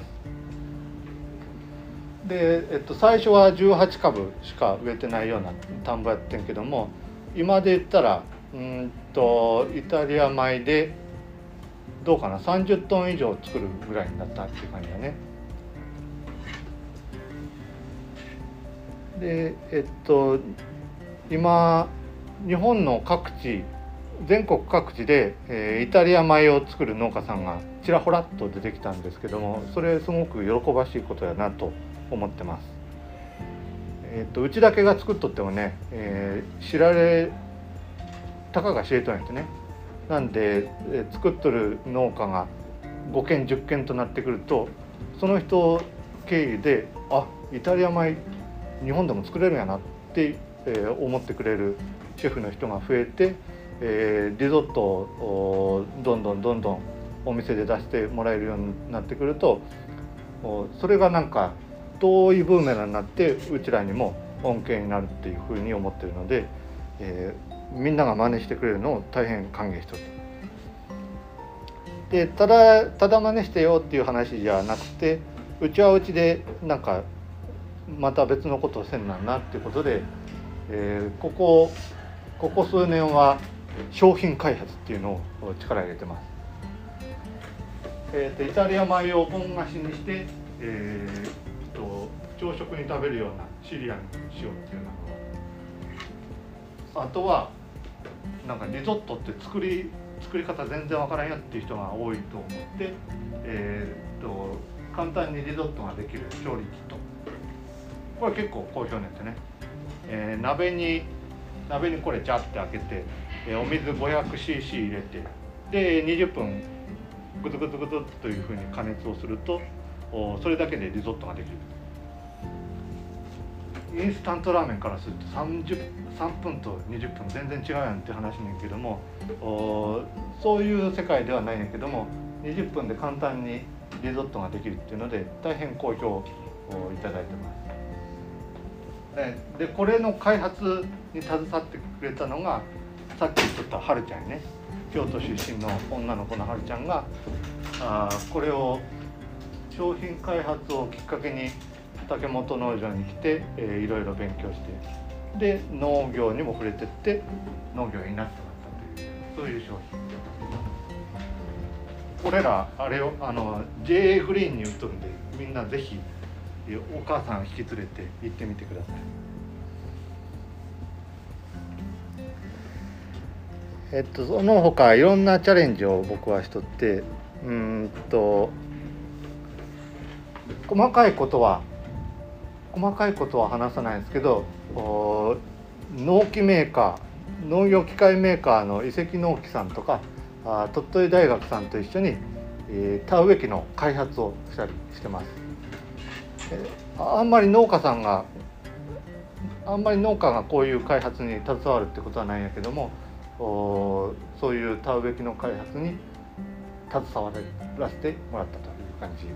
で、えっと、最初はじゅうはちかぶしか植えてないような田んぼやってんけども、今で言ったらうんとイタリア米でどうかなさんじゅっトン以上作るぐらいになったっていう感じだね。でえっと今日本の各地全国各地で、えー、イタリア米を作る農家さんがちらほらっと出てきたんですけども、それすごく喜ばしいことやなと思ってます。えっとうちだけが作っとってもね、えー、知られたかが知れとんやってね。なんで、えー、作っとる農家がごけんじゅっけんとなってくると、その人経由であイタリア米日本でも作れるんやなって、えー、思ってくれるシェフの人が増えて、えー、リゾットをどんどんどんどんお店で出してもらえるようになってくると、それがなんか遠いブーメランになってうちらにも恩恵になるっていうふうに思ってるので、えー、みんなが真似してくれるのを大変歓迎しておる。でただただ真似してよっていう話じゃなくて、うちはうちでなんかまた別のことをせんなんなっていうことで、えー、ここここ数年は商品開発っていうのを力入れてます。えー、とイタリア米をポン菓子にして、えー、と朝食に食べるようなシリアルにしようっていうのあとはなんかリゾットって作り作り方全然わからんやっていう人が多いと思って、えー、と簡単にリゾットができる調理キット、これ結構好評ねってね、えー、鍋に鍋にこれジャって開けて、えー、お水 ごひゃくシーシー 入れて、でにじゅっぷんグツグツグツというふうに加熱をすると、それだけでリゾットができる。インスタントラーメンからするとさんじゅう さんぷんとにじゅっぷん全然違うやんって話ねんけども、そういう世界ではないんやけども、にじゅっぷんで簡単にリゾットができるっていうので大変好評をいただいてます。でこれの開発に携わってくれたのがさっき言っとったはるちゃんね、京都出身の女の子のはるちゃんがあこれを商品開発をきっかけに竹本農場に来て、えー、いろいろ勉強して、で農業にも触れてって農業になってもらったという、そういう商品。これらあれをあの ジェーエー グリーンに売っとるんで、みんなぜひお母さん引き連れて行ってみてください。えっとその他いろんなチャレンジを僕はしとって、うーんと細かいことは細かいことは話さないんですけど、農機メーカー農業機械メーカーの移籍農機さんとかあ鳥取大学さんと一緒に、えー、田植え機の開発をしたりしてます。あんまり農家さんがあんまり農家がこういう開発に携わるってことはないんやけども、そういう田植え機の開発に携わらせてもらったという感じ。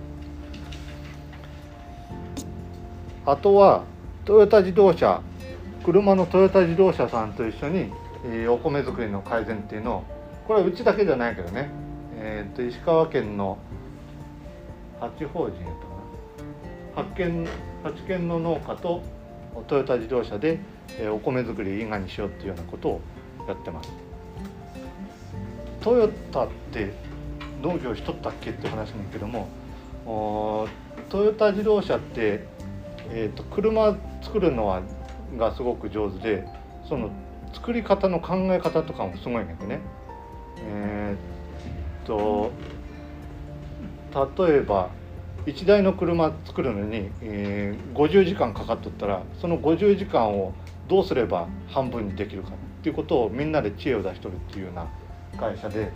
あとはトヨタ自動車車のトヨタ自動車さんと一緒に、えー、お米作りの改善っていうのを、これはうちだけじゃないけどね、えー、と石川県の八法人やったかな、八軒八軒の農家とトヨタ自動車で、えー、お米作り伊賀にしようっていうようなことをやってます。トヨタって農業しとったっけって話なんだけども、トヨタ自動車って、えー、と車作るのはがすごく上手で、その作り方の考え方とかもすごいんだけどね。えー、と例えばいちだいの車作るのに、えー、ごじゅうじかんかかっとったら、そのごじゅうじかんをどうすれば半分にできるかっていうことをみんなで知恵を出しとるっていうような会社で、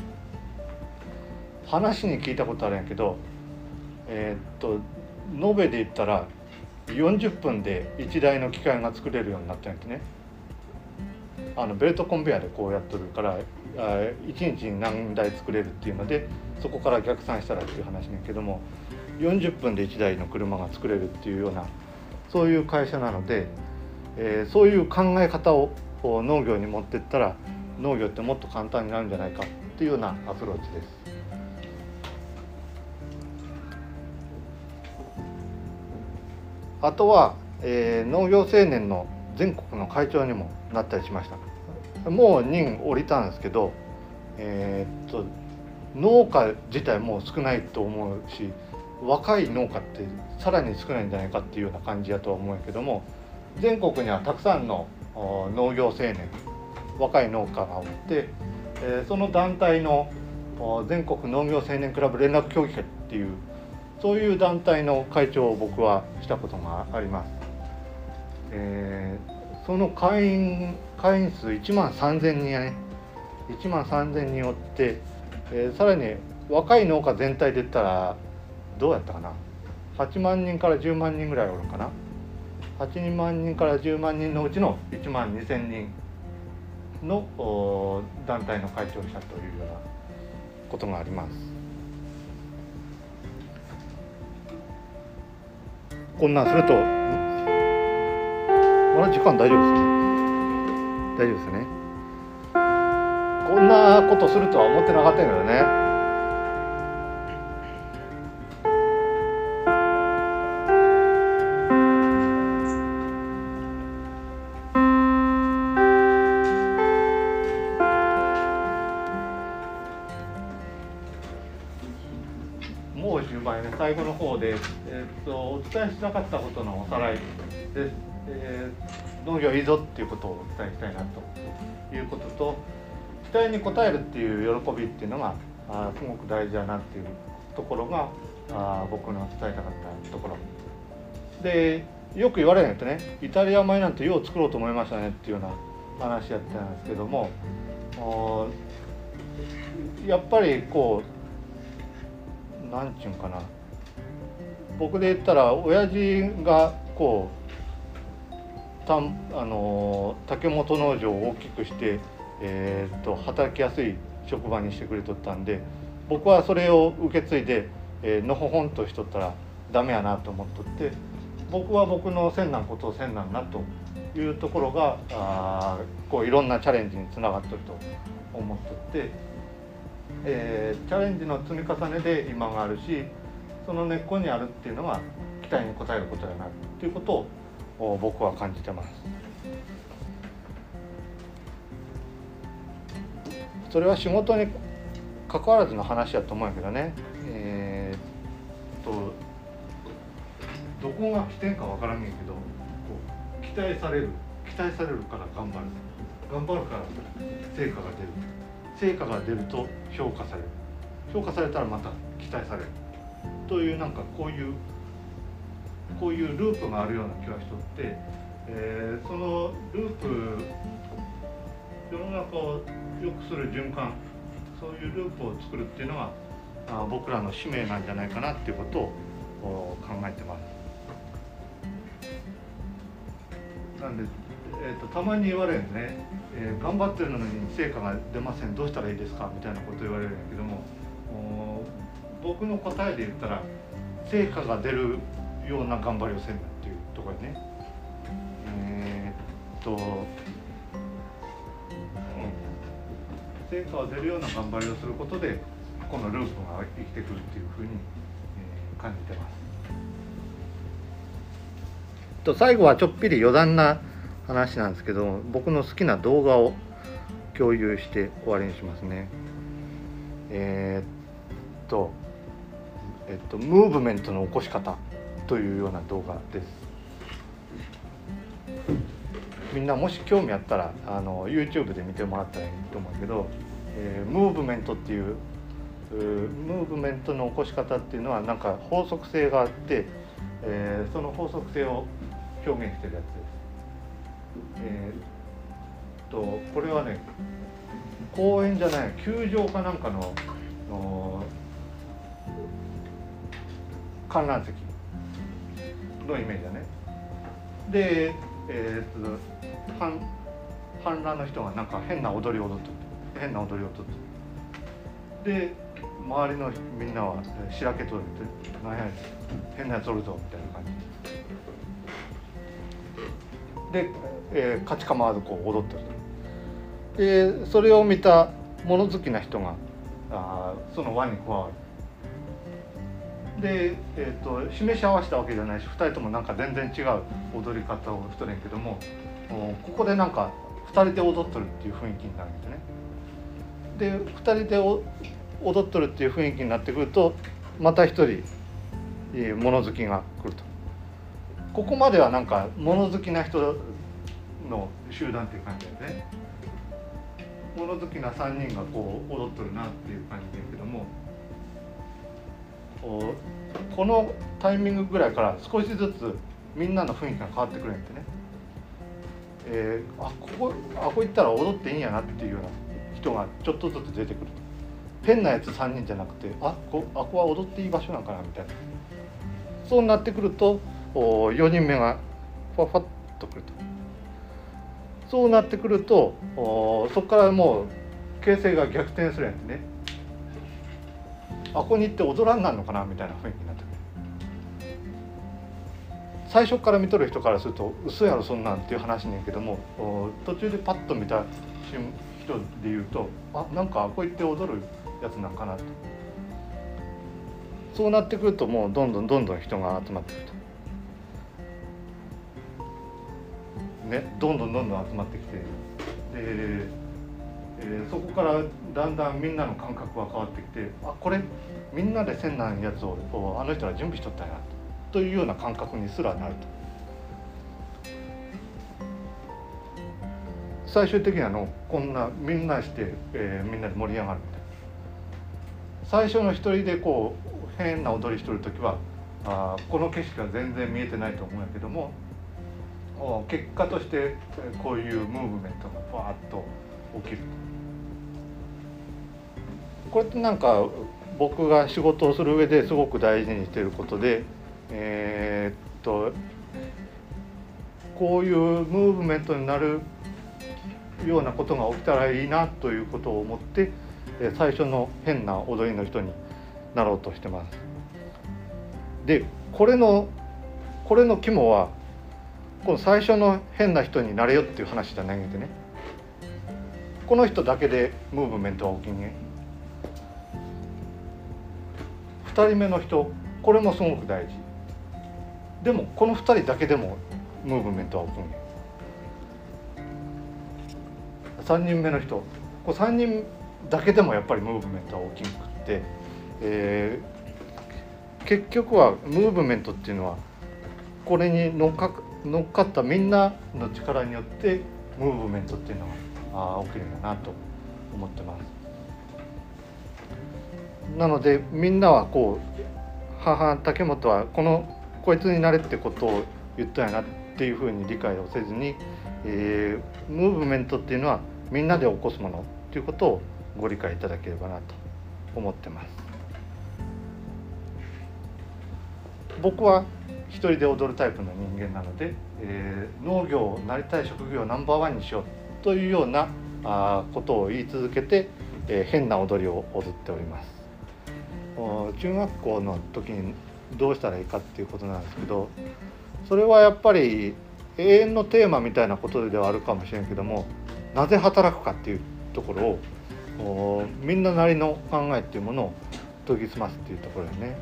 話に聞いたことあるんやけど、えー、っと延べで言ったらよんじゅっぷんでいちだいの機械が作れるようになったんやてね。あのベルトコンベヤーでこうやっとるから、いちにちに何台作れるっていうので、そこから逆算したらっていう話なんやけども、よんじゅっぷんでいちだいの車が作れるっていうような、そういう会社なので、えー、そういう考え方を農業に持っていったら、農業ってもっと簡単になるんじゃないかっていうようなアプローチです。あとは、えー、農業青年の全国の会長にもなったりしました。もう任降りたんですけど、えー、っと農家自体も少ないと思うし、若い農家ってさらに少ないんじゃないかっていうような感じだとは思うんやけども、全国にはたくさんの農業青年、若い農家がおって、えー、その団体の全国農業青年クラブ連絡協議会っていう、そういう団体の会長を僕はしたことがあります。えー、その会員会員数いちまんさんぜんにんやね。いちまんさんぜんにんおって、えー、さらに若い農家全体で言ったらどうやったかな、はちまんにんからじゅうまんにんぐらいおるかな。はちまんにんからじゅうまんにんのうちのいちまんにせんにんの団体の会長をしたというようなことがあります。こんなんすると、まだ時間大丈夫ですね。大丈夫ですね。こんなことするとは思ってなかったんだけどね。もう終盤ね、最後の方で、えー、とお伝えしなかったことのおさらいです。えー、農業いいぞっていうことをお伝えしたいなということと、期待に応えるっていう喜びっていうのがあすごく大事だなっていうところがあ僕の伝えたかったところで、よく言われるんやってね、イタリア米なんてよう作ろうと思いましたねっていうような話やってたんですけども、やっぱりこうなんちゅうんかな、僕で言ったら親父がこうたんあの竹本農場を大きくして、えー、と働きやすい職場にしてくれとったんで、僕はそれを受け継いで、えー、のほほんとしとったらダメやなと思っとって、僕は僕のせんなんことをせんなんなというところがあこういろんなチャレンジにつながってると思っとって、えー、チャレンジの積み重ねで今があるし、その根っこにあるっていうのが期待に応えることだなっていうことを僕は感じてます。それは仕事に関わらずの話だと思うんやけどね、えー、とどこが起点かわからんけど、こう期待される期待されるから頑張る頑張るから成果が出る成果が出ると評価される評価されたらまた期待されるという、なんかこういうこういうループがあるような気がしとって、えー、そのループ、世の中を良くする循環、そういうループを作るっていうのがあ僕らの使命なんじゃないかなっていうことを考えてます。なんで、えーと、たまに言われるんですね、えー、頑張ってるのに成果が出ません、どうしたらいいですかみたいなこと言われるんだけども、僕の答えで言ったら、成果が出るような頑張りをせんなっていうところでね、えー、っと、うん、成果が出るような頑張りをすることでこのループが生きてくるっていうふうに、えー、感じてます。と最後はちょっぴり余談な話なんですけど、僕の好きな動画を共有して終わりにしますね。えー、っとえっとムーブメントの起こし方というような動画です。みんなもし興味あったらあの YouTube で見てもらったらいいと思うけど、えー、ムーブメントっていうムーブメントの起こし方っていうのはなんか法則性があって、えー、その法則性を表現してるやつです。えー、とこれはね、公園じゃない球場かなんかのの観覧席のイメージだね。で、えー、と反反乱の人がなんか変な踊りを踊ってる変な踊りを踊ってるで、周りのみんなはしらけとるって、何や変なやつおるぞみたいな感じで、えー、勝ち構わずこう踊ってると。でそれを見た物好きな人があその輪に加わる。で、えー、と示し合わせたわけじゃないし、ふたりともなんか全然違う踊り方をしとるんやけども、ここでなんかふたりで踊っとるっていう雰囲気になるんですね。でふたりで踊っとるっていう雰囲気になってくると、また一人物好きが来ると。ここまではなんか物好きな人の集団っていう感じだよね。物好きなさんにんがこう踊っとるなっていう感じだけども、このタイミングぐらいから少しずつみんなの雰囲気が変わってくるんでね、えー、あここあここ行ったら踊っていいんやなっていうような人がちょっとずつ出てくると。変なやつさんにんじゃなくて、あこあこは踊っていい場所なんかなみたいな。そうなってくるとよにんめがファファッとくると。そうなってくるとそこからもう形勢が逆転するんですね。あここに行って踊らんなんのかなみたいな雰囲気になってくる。最初から見とる人からすると嘘やろそんなんっていう話ねんけども、途中でパッと見た人で言うと、あなんかあここ行って踊るやつなんかなと。そうなってくるともうどんどんどんどん人が集まってくると。ね、どんどんどんどん集まってきて、で、えー、そこからだんだんみんなの感覚が変わってきて、あこれみんなでせんなんやつをあの人は準備しとったんやというような感覚にすらなると。最終的にはのこんなみんなして、えー、みんなで盛り上がるみたいな。最初の一人でこう変な踊りしとる時はあこの景色は全然見えてないと思うんやけども、結果としてこういうムーブメントがバーッと起きる。これってなんか僕が仕事をする上ですごく大事にしていることで、えー、っとこういうムーブメントになるようなことが起きたらいいなということを思って最初の変な踊りの人になろうとしてます。でこれのこれの肝はこの最初の変な人になれよっていう話じゃないんでね、この人だけでムーブメントは起きんね。ふたりめの人、これもすごく大事。でもこのふたりだけでもムーブメントは起きんね。さんにんめの人、これさんにんだけでもやっぱりムーブメントは起きんくって、えー、結局はムーブメントっていうのはこれに乗っか乗っかったみんなの力によってムーブメントっていうのが起きるんだなと思ってます。なのでみんなはこう母竹本はこのこいつになれってことを言ったんやなっていうふうに理解をせずに、えー、ムーブメントっていうのはみんなで起こすものっていうことをご理解いただければなと思ってます。僕は一人で踊るタイプの人間なので、えー、農業をなりたい職業をナンバーワンにしようというようなあことを言い続けて、えー、変な踊りを踊っております。中学校の時にどうしたらいいかっていうことなんですけど、それはやっぱり永遠のテーマみたいなことではあるかもしれんけども、なぜ働くかっていうところをみんななりの考えっていうものを研ぎ澄ますっていうところよね。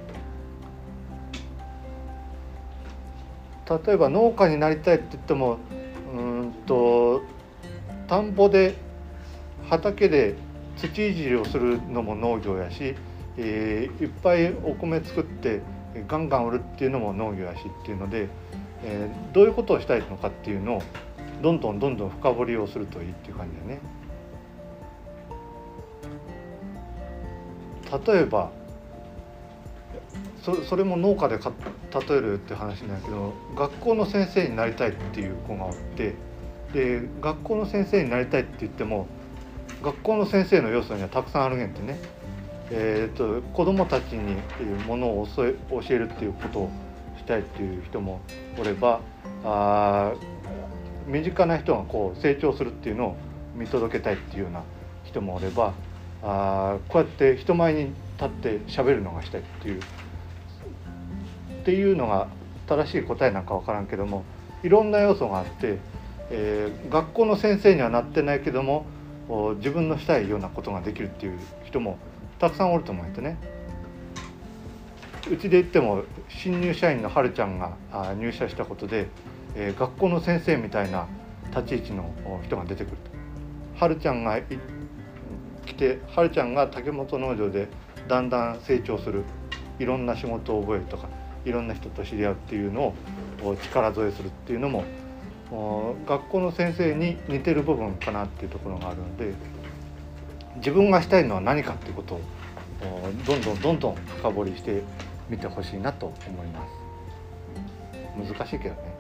例えば農家になりたいって言っても、うーんと田んぼで畑で土いじりをするのも農業やし、えー、いっぱいお米作ってガンガン売るっていうのも農業やしっていうので、えー、どういうことをしたいのかっていうのをどんどんどんどん深掘りをするといいっていう感じだね。 例えばそ, それも農家でか例えるって話なんだけど、学校の先生になりたいっていう子がおって、で学校の先生になりたいって言っても学校の先生の要素にはたくさんあるげんってね、えー、と子どもたちにものを教えるっていうことをしたいっていう人もおれば、あ身近な人がこう成長するっていうのを見届けたいっていうような人もおれば、あこうやって人前に立って喋るのがしたいっていうっていうのが正しい答えなんか分からんけども、いろんな要素があって、えー、学校の先生にはなってないけども自分のしたいようなことができるっていう人もたくさんおると思うんでね。うちで言っても新入社員のはるちゃんが入社したことで、えー、学校の先生みたいな立ち位置の人が出てくると。はるちゃんが来て、はるちゃんが竹本農場でだんだん成長する、いろんな仕事を覚えるとかいろんな人と知り合うっていうのを力添えするっていうのも学校の先生に似てる部分かなっていうところがあるので、自分がしたいのは何かっていうことをどんどんどんどん深掘りしてみてほしいなと思います。難しいけどね。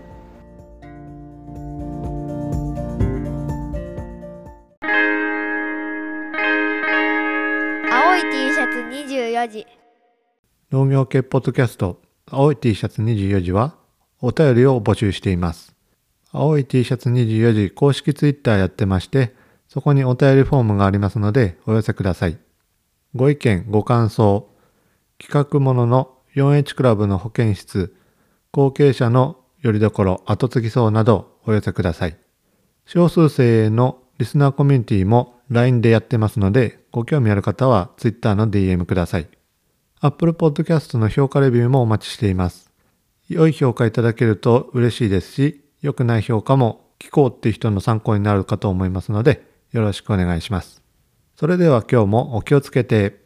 青い T シャツにじゅうよじ。 農業系ポッドキャスト青い T シャツにじゅうよじはお便りを募集しています。青い T シャツにじゅうよじ公式ツイッターやってまして、そこにお便りフォームがありますのでお寄せください。ご意見ご感想、企画ものの フォーエイチ クラブの保健室、後継者のよりどころ後継ぎそうなどお寄せください。少数生のリスナーコミュニティも ライン でやってますので、ご興味ある方は Twitter の ディーエム ください。Apple Podcast の評価レビューもお待ちしています。良い評価いただけると嬉しいですし、良くない評価も聞こうっていう人の参考になるかと思いますので、よろしくお願いします。それでは今日もお気をつけて。